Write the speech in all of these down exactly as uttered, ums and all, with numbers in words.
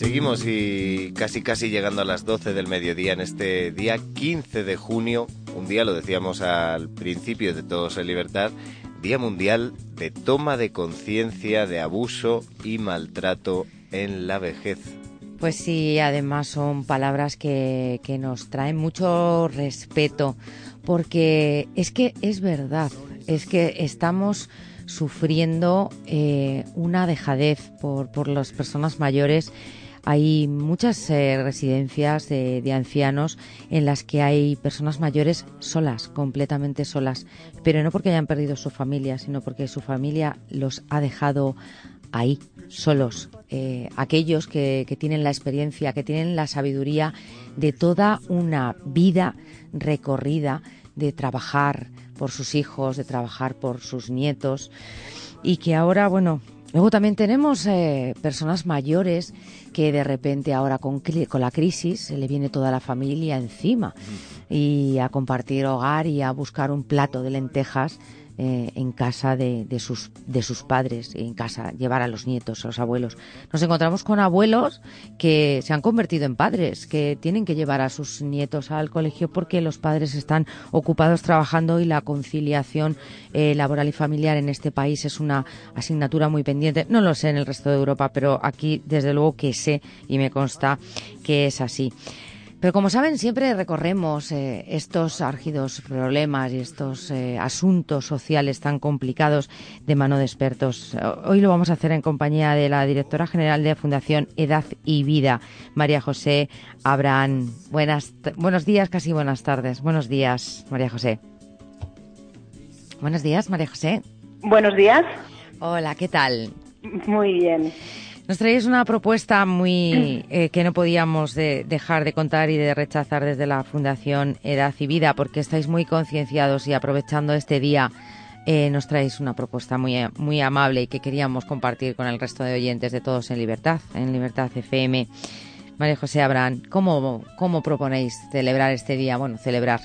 Seguimos y casi casi llegando a las doce del mediodía en este día quince de junio, un día, lo decíamos al principio de Todos en Libertad, Día Mundial de Toma de Conciencia de Abuso y Maltrato en la Vejez. Pues sí, además son palabras que, que nos traen mucho respeto, porque es que es verdad, es que estamos sufriendo eh, una dejadez por, por las personas mayores. Hay muchas eh, residencias de, de ancianos en las que hay personas mayores solas, completamente solas, pero no porque hayan perdido su familia, sino porque su familia los ha dejado ahí, solos. Eh, aquellos que, que tienen la experiencia, que tienen la sabiduría de toda una vida recorrida, de trabajar por sus hijos, de trabajar por sus nietos, y que ahora, bueno, luego también tenemos eh, personas mayores que de repente ahora con, con la crisis se le viene toda la familia encima y a compartir hogar y a buscar un plato de lentejas eh, en casa de, de, sus, de sus padres, en casa, llevar a los nietos, a los abuelos. Nos encontramos con abuelos que se han convertido en padres, que tienen que llevar a sus nietos al colegio porque los padres están ocupados trabajando y la conciliación eh, laboral y familiar en este país es una asignatura muy pendiente. No lo sé en el resto de Europa, pero aquí desde luego que sé y me consta que es así. Pero como saben, siempre recorremos eh, estos álgidos problemas y estos eh, asuntos sociales tan complicados de mano de expertos. Hoy lo vamos a hacer en compañía de la directora general de Fundación Edad y Vida, María José Abraham. Buenas, buenos días, casi buenas tardes. Buenos días, María José. Buenos días, María José. Buenos días. Hola, ¿qué tal? Muy bien. Nos traéis una propuesta muy eh, que no podíamos de, dejar de contar y de rechazar desde la Fundación Edad y Vida, porque estáis muy concienciados y aprovechando este día eh, nos traéis una propuesta muy, muy amable y que queríamos compartir con el resto de oyentes de Todos en Libertad, en Libertad F M. María José Abraham, ¿cómo, cómo proponéis celebrar este día? Bueno, celebrar,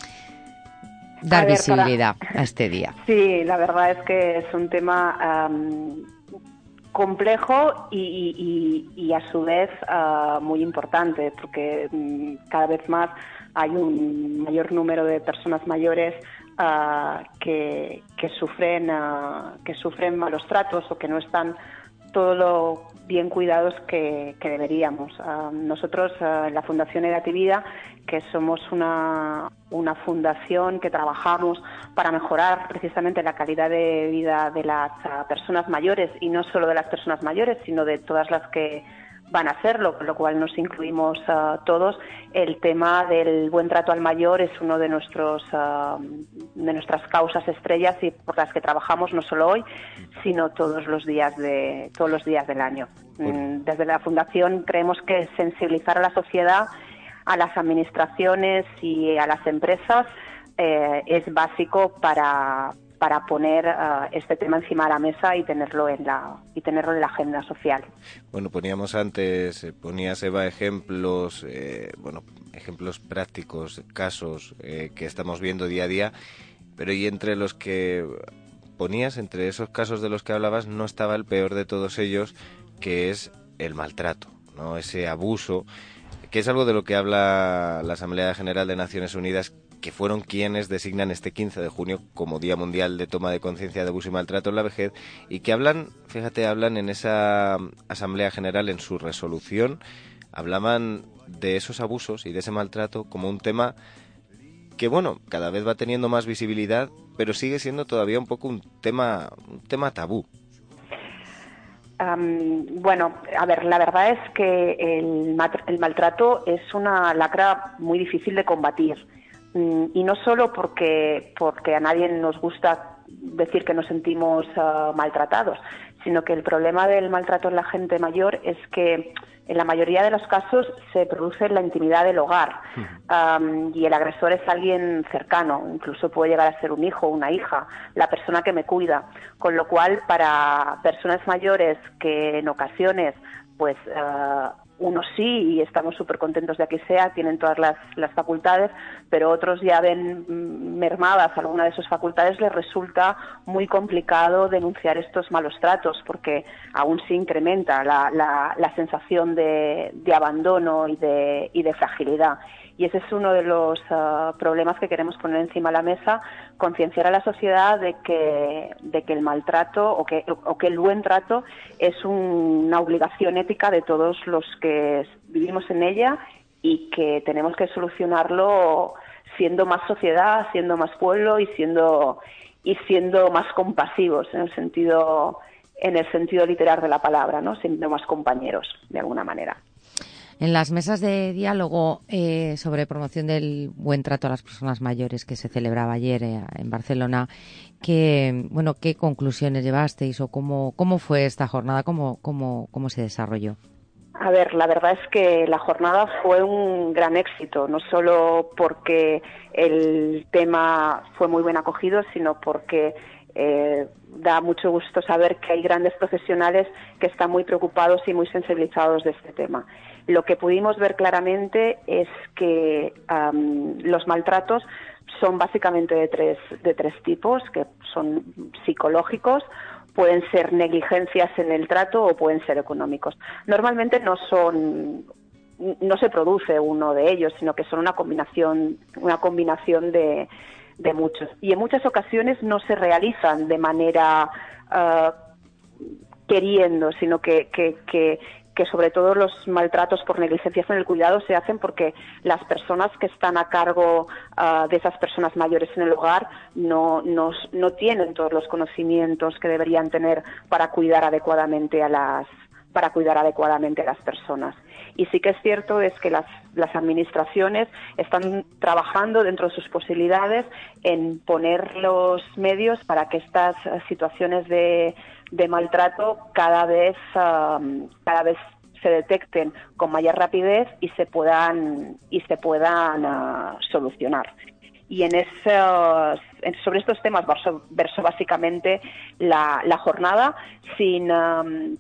dar a ver, visibilidad para... a este día. Sí, la verdad es que es un tema Um... complejo y, y, y a su vez uh, muy importante, porque um, cada vez más hay un mayor número de personas mayores uh, que, que sufren uh, que sufren malos tratos o que no están todo lo bien cuidados que, que deberíamos. Uh, nosotros, uh, en la Fundación Edad y Vida, que somos una, una fundación que trabajamos para mejorar precisamente la calidad de vida de las uh, personas mayores, y no solo de las personas mayores, sino de todas las que van a hacerlo, con lo cual nos incluimos uh, todos. El tema del buen trato al mayor es uno de nuestros uh, de nuestras causas estrellas y por las que trabajamos no solo hoy, sino todos los días de todos los días del año. Bueno. Desde la Fundación creemos que sensibilizar a la sociedad, a las administraciones y a las empresas eh, es básico para para poner uh, este tema encima de la mesa y tenerlo en la y tenerlo en la agenda social. Bueno, poníamos antes, eh, ponías, Eva, ejemplos, eh, bueno, ejemplos prácticos, casos eh, que estamos viendo día a día, pero y entre los que ponías, entre esos casos de los que hablabas, no estaba el peor de todos ellos, que es el maltrato, ¿no? Ese abuso, que es algo de lo que habla la Asamblea General de Naciones Unidas, que fueron quienes designan este quince de junio como Día Mundial de Toma de Conciencia de Abuso y Maltrato en la Vejez, y que hablan, fíjate, hablan en esa Asamblea General, en su resolución, hablaban de esos abusos y de ese maltrato como un tema que, bueno, cada vez va teniendo más visibilidad, pero sigue siendo todavía un poco un tema, un tema tabú. Um, bueno, a ver, la verdad es que el, el maltrato es una lacra muy difícil de combatir. Y no solo porque, porque a nadie nos gusta decir que nos sentimos uh, maltratados, sino que el problema del maltrato en la gente mayor es que en la mayoría de los casos se produce en la intimidad del hogar, um, y el agresor es alguien cercano, incluso puede llegar a ser un hijo, una hija, la persona que me cuida, con lo cual para personas mayores que en ocasiones pues uh, unos sí y estamos súper contentos de que sea, tienen todas las, las facultades, pero otros ya ven mermadas alguna de sus facultades, les resulta muy complicado denunciar estos malos tratos porque aún se incrementa la, la, la sensación de, de abandono y de, y de fragilidad. Y ese es uno de los uh, problemas que queremos poner encima de la mesa, concienciar a la sociedad de que, de que el maltrato o que, o que el buen trato es un, una obligación ética de todos los que vivimos en ella y que tenemos que solucionarlo siendo más sociedad, siendo más pueblo y siendo y siendo más compasivos en el sentido en el sentido literal de la palabra, ¿no? Siendo más compañeros de alguna manera. En las mesas de diálogo eh, sobre promoción del buen trato a las personas mayores que se celebraba ayer eh, en Barcelona, ¿qué, bueno, ¿qué conclusiones llevasteis o cómo, cómo fue esta jornada, cómo, cómo, cómo se desarrolló? A ver, la verdad es que la jornada fue un gran éxito, no solo porque el tema fue muy bien acogido, sino porque eh, da mucho gusto saber que hay grandes profesionales que están muy preocupados y muy sensibilizados de este tema. Lo que pudimos ver claramente es que um, los maltratos son básicamente de tres, de tres tipos, que son psicológicos, pueden ser negligencias en el trato o pueden ser económicos. Normalmente no son, no se produce uno de ellos, sino que son una combinación, una combinación de, de muchos. Y en muchas ocasiones no se realizan de manera uh, queriendo, sino que, que, que que sobre todo los maltratos por negligencias en el cuidado se hacen porque las personas que están a cargo uh, de esas personas mayores en el hogar no, no, no tienen todos los conocimientos que deberían tener para cuidar adecuadamente a las para cuidar adecuadamente a las personas. Y sí que es cierto es que las, las administraciones están trabajando dentro de sus posibilidades en poner los medios para que estas situaciones de de maltrato cada vez uh, cada vez se detecten con mayor rapidez y se puedan y se puedan uh, solucionar. Y en esos, sobre estos temas versó, versó básicamente la, la jornada sin um,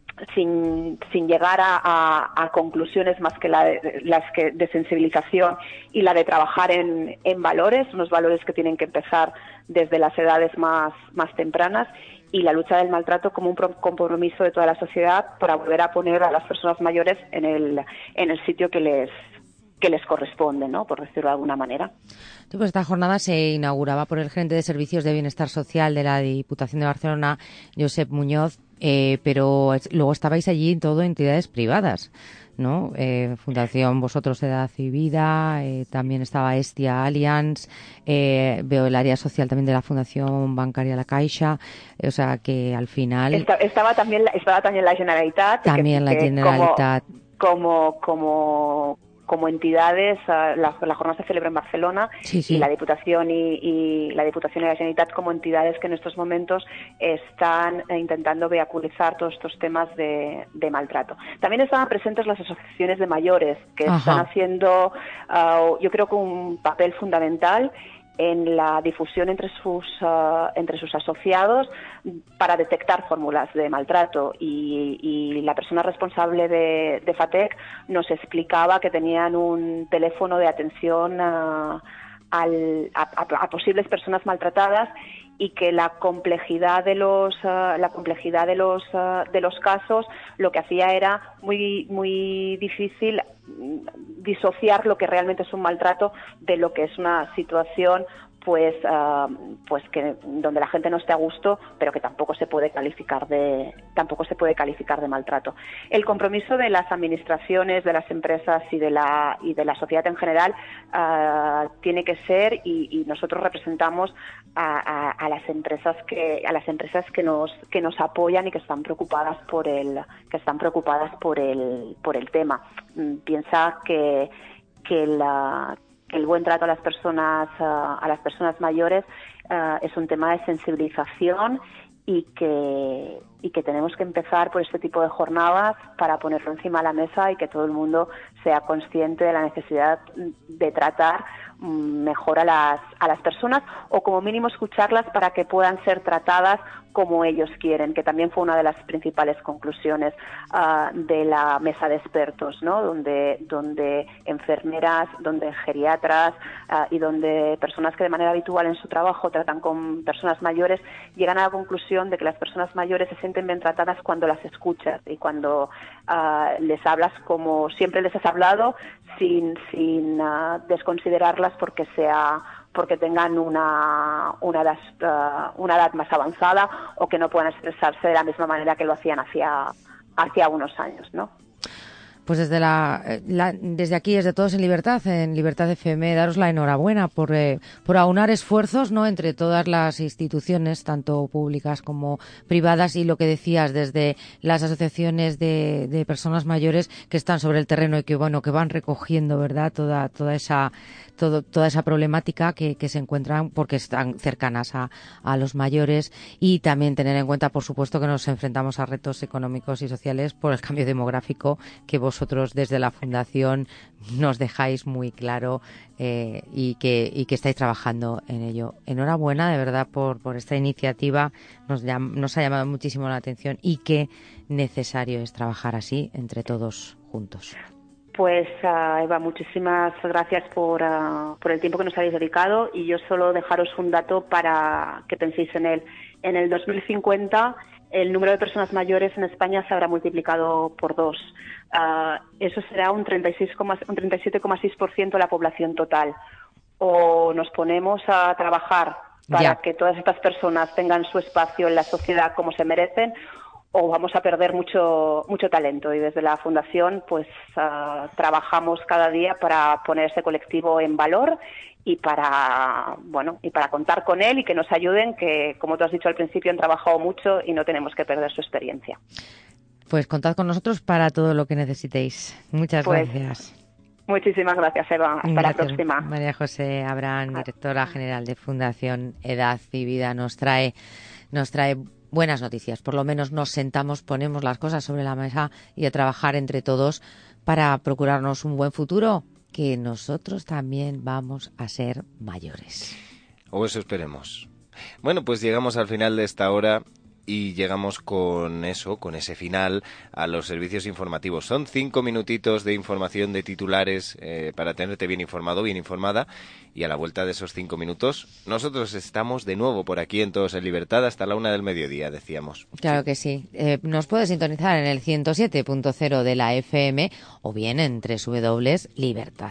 sin, sin llegar a, a, a conclusiones más que la de, las que de sensibilización y la de trabajar en, en valores, unos valores que tienen que empezar desde las edades más, más tempranas, y la lucha del maltrato como un compromiso de toda la sociedad para volver a poner a las personas mayores en el, en el sitio que les que les corresponde, ¿no? Por decirlo de alguna manera. Sí, pues esta jornada se inauguraba por el gerente de Servicios de Bienestar Social de la Diputación de Barcelona, Josep Muñoz, eh, pero luego estabais allí todo entidades privadas, ¿no? Eh, Fundación Vosotros Edad y Vida, eh, también estaba Estia Allianz, eh, veo el área social también de la Fundación Bancaria La Caixa, eh, o sea que al final... Esta, estaba también estaba también la Generalitat. También que, la que Generalitat. Como, como, como como entidades, la, la jornada se celebra en Barcelona, sí, sí. y la Diputación y, y la Diputación y la Generalitat como entidades que en estos momentos están intentando vehiculizar todos estos temas de, de maltrato. También estaban presentes las asociaciones de mayores que Ajá. están haciendo, uh, yo creo que un papel fundamental en la difusión entre sus uh, entre sus asociados para detectar fórmulas de maltrato, y, y la persona responsable de, de FATEC nos explicaba que tenían un teléfono de atención uh, al, a, a, a posibles personas maltratadas, y que la complejidad de los uh, la complejidad de los uh, de los casos lo que hacía era muy muy difícil disociar lo que realmente es un maltrato de lo que es una situación pues uh, pues que donde la gente no esté a gusto, pero que tampoco se puede calificar de tampoco se puede calificar de maltrato. El compromiso de las administraciones, de las empresas y de la y de la sociedad en general uh, tiene que ser, y, y nosotros representamos a, a, a las empresas que a las empresas que nos que nos apoyan y que están preocupadas por el que están preocupadas por el por el tema. Piensa que que la el buen trato a las personas uh, a las personas mayores uh, es un tema de sensibilización, y que y que tenemos que empezar por este tipo de jornadas para ponerlo encima de la mesa y que todo el mundo sea consciente de la necesidad de tratar mejor a las, a las personas, o como mínimo escucharlas para que puedan ser tratadas como ellos quieren, que también fue una de las principales conclusiones uh, de la mesa de expertos, ¿no? Donde, donde enfermeras, donde geriatras uh, y donde personas que de manera habitual en su trabajo tratan con personas mayores llegan a la conclusión de que las personas mayores se sienten bien tratadas cuando las escuchas y cuando uh, les hablas como siempre les has hablado, sin, sin uh, desconsiderarlas porque sea porque tengan una una edad, uh, una edad más avanzada o que no puedan expresarse de la misma manera que lo hacían hacía hacía unos años, ¿no? Pues desde la, la desde aquí, desde Todos en Libertad, en Libertad F M, daros la enhorabuena por eh, por aunar esfuerzos, ¿no?, entre todas las instituciones, tanto públicas como privadas, y lo que decías, desde las asociaciones de, de personas mayores que están sobre el terreno y que bueno que van recogiendo, ¿verdad?, toda toda esa todo, toda esa problemática que, que se encuentran porque están cercanas a, a los mayores, y también tener en cuenta, por supuesto, que nos enfrentamos a retos económicos y sociales por el cambio demográfico que vosotros desde la Fundación nos dejáis muy claro eh, y que y que estáis trabajando en ello. Enhorabuena, de verdad, por, por esta iniciativa. Nos, llam, nos ha llamado muchísimo la atención y qué necesario es trabajar así entre todos juntos. Pues uh, Eva, muchísimas gracias por, uh, por el tiempo que nos habéis dedicado, y yo solo dejaros un dato para que penséis en él. En el dos mil cincuenta el número de personas mayores en España se habrá multiplicado por dos. Uh, eso será un treinta y seis, un treinta y siete coma seis por ciento de la población total. O nos ponemos a trabajar para ya. que todas estas personas tengan su espacio en la sociedad como se merecen, o vamos a perder mucho mucho talento. Y desde la Fundación pues uh, trabajamos cada día para poner ese colectivo en valor y para bueno y para contar con él y que nos ayuden, que como tú has dicho al principio han trabajado mucho y no tenemos que perder su experiencia. Pues contad con nosotros para todo lo que necesitéis. Muchas pues, gracias. Muchísimas gracias, Eva. Hasta gracias, la próxima. María José Abraham, directora general de Fundación Edad y Vida, nos trae nos trae buenas noticias. Por lo menos nos sentamos, ponemos las cosas sobre la mesa y a trabajar entre todos para procurarnos un buen futuro, que nosotros también vamos a ser mayores. O eso esperemos. Bueno, pues llegamos al final de esta hora y llegamos con eso, con ese final, a los servicios informativos. Son cinco minutitos de información de titulares eh, para tenerte bien informado, bien informada, y a la vuelta de esos cinco minutos nosotros estamos de nuevo por aquí en Todos en Libertad hasta la una del mediodía, decíamos. Claro que sí. Eh, nos puedes sintonizar en el ciento siete punto cero de la F M o bien en doble u doble u doble u punto libertad